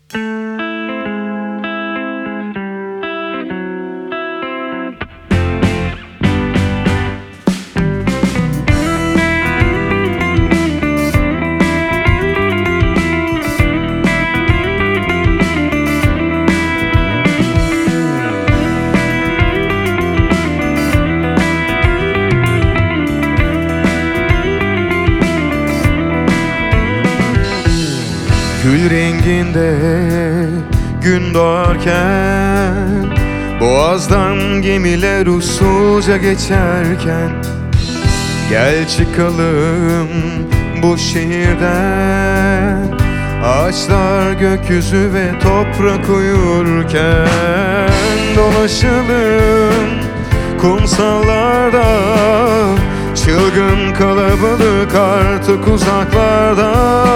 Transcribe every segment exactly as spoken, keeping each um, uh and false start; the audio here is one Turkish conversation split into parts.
Gül renginde gün doğarken, boğazdan gemiler usulca geçerken, gel çıkalım bu şehirden. Ağaçlar gökyüzü ve toprak uyurken, dolaşalım kumsallarda. Çılgın kalabalık artık uzaklarda.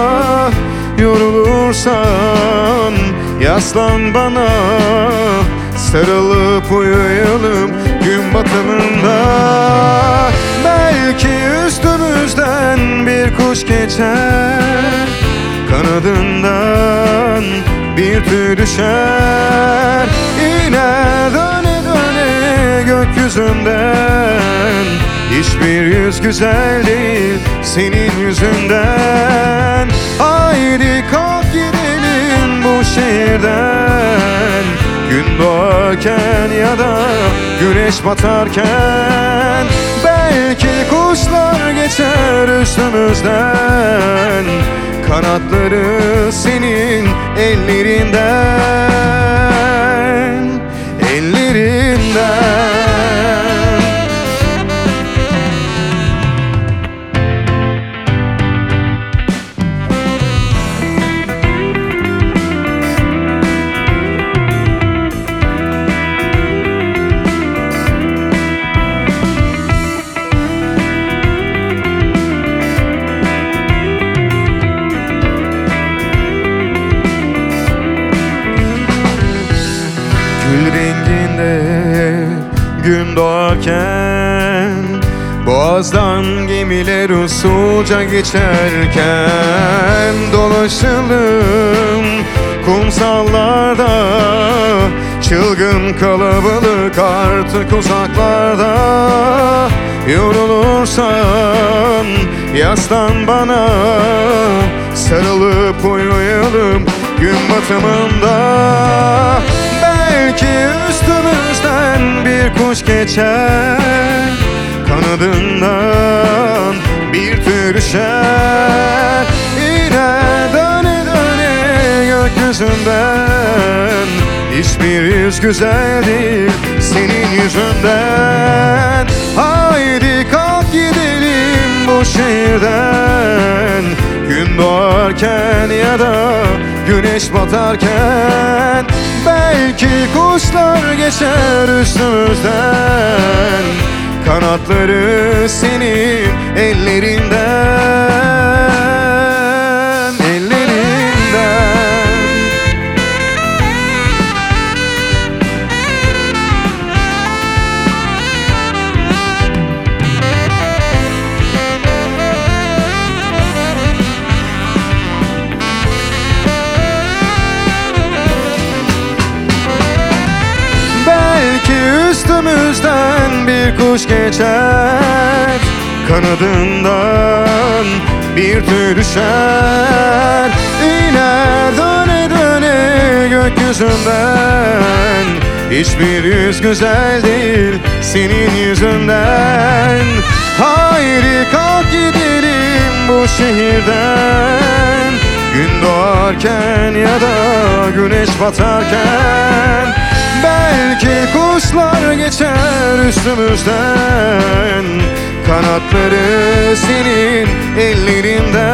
Yorulursan yaslan bana, sarılıp uyuyalım gün batımında. Belki üstümüzden bir kuş geçer, kanadından bir tüy düşer. İner döne döne gökyüzünden. Hiçbir yüz güzel değil senin yüzünden. Haydi kalk gidelim bu şehirden, gün doğarken ya da güneş batarken. Belki kuşlar geçer üstümüzden, kanatları senin ellerinden, ellerinden. Gül renginde gün doğarken, boğazdan gemiler usulca geçerken, dolaşalım kumsallarda. Çılgın kalabalık artık uzaklarda. Yorulursan yaslan bana, sarılıp uyuyalım gün batımında. Belki üstümüzden bir kuş geçer, kanadından bir tüy düşer. İner döne döne gökyüzünden. Hiçbir yüz güzel değil senin yüzünden. Haydi kalk gidelim bu şehirden, gün doğarken ya da güneş batarken. Belki kuşlar geçer üstümüzden, kanatları senin ellerinden, ellerinden. Üstümüzden bir kuş geçer, kanadından bir tüy düşer. İner döne döne gökyüzünden. Hiçbir yüz güzel değil senin yüzünden. Haydi kalk gidelim bu şehirden, gün doğarken ya da güneş batarken. Belki kuşlar geçer üstümüzden, kanatları senin ellerinden.